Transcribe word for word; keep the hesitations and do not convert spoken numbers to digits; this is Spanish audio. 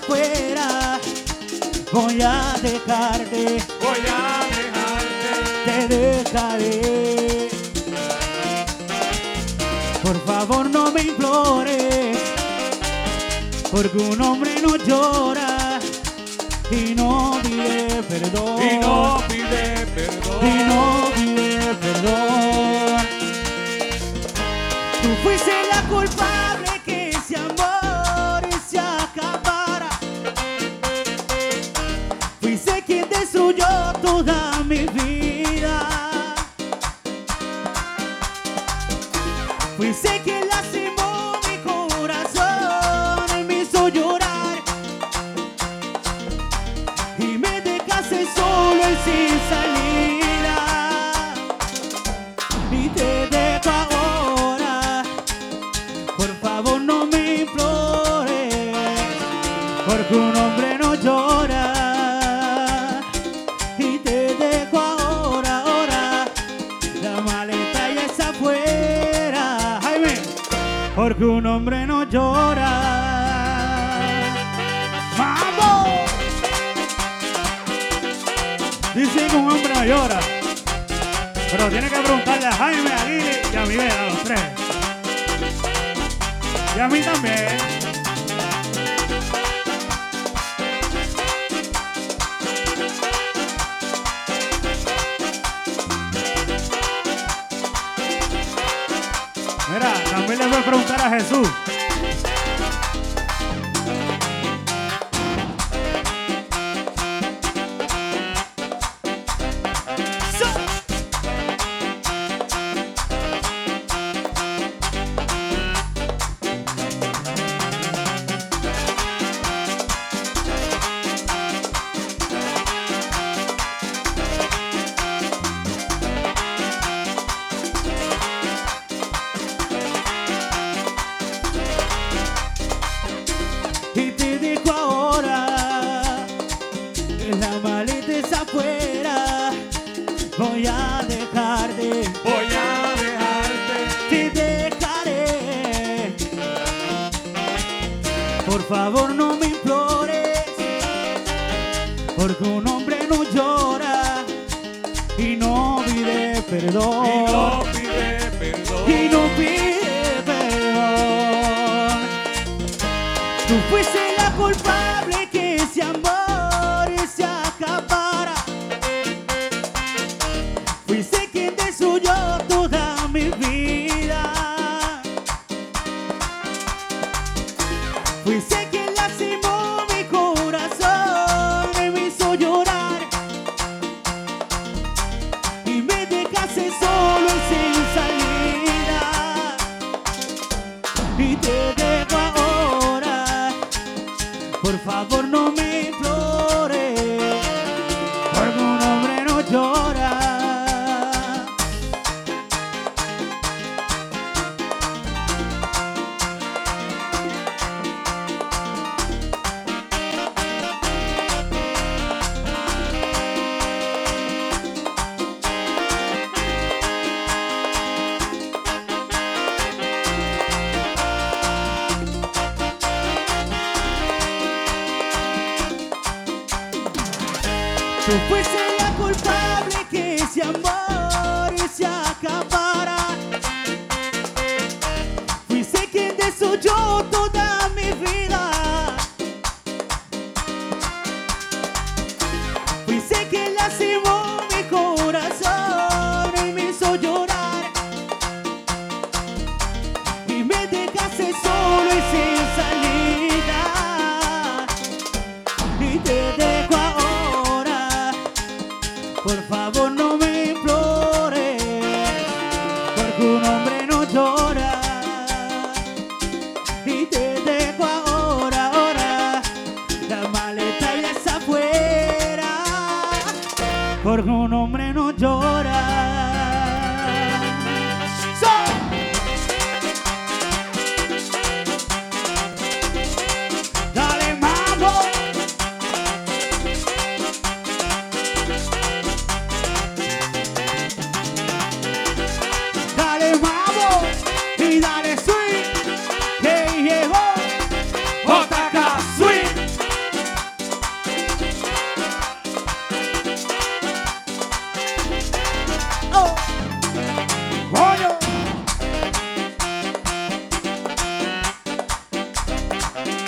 afuera, voy a dejarte, voy a dejarte, te dejaré. Por favor no me implores, porque un hombre no llora y no pide perdón. y no pide perdón. Y no pide perdón. Tú fuiste la culpable que ese amor se acabara. Fuiste quien destruyó toda mi vida. Fuiste quien lastimó mi corazón y me hizo llorar. Y me dejaste solo y sin salida. Y te dejo ahora. Por favor no me implores, porque un hombre no llora. Y te dejo ahora, ahora. La maleta ya está afuera, Jaime, porque un hombre no llora. ¡Vamos! Dice que un hombre no llora, pero tiene que preguntarle a Jaime, a Lili y a Miguel, a los tres. Y a mí también. Mira, también le voy a preguntar a Jesús. Y te dejo ahora, la maleta está afuera, voy a dejarte, voy a dejarte, te dejaré. Por favor no me implores, porque un hombre no llora y no pide perdón. y no pide perdón. Y no pide perdón. Tú fuiste la culpable que ese amor se acabara. Fuiste quien destruyó toda mi vida. Fuiste quien lastimó mi corazón y me hizo llorar. Y me dejaste solo y sin salida. Y te dejo ahora. Por favor no me implores, porque un hombre no llora. Tú fuiste la culpable que ese amor se acabara. Fuiste quien destruyó toda mi vida. Fuiste quien lastimó mi corazón y me hizo llorar. Y me dejaste solo y sin salida. Y te dejo ahora. Por favor no me implores, porque un hombre no llora. Y te Bye.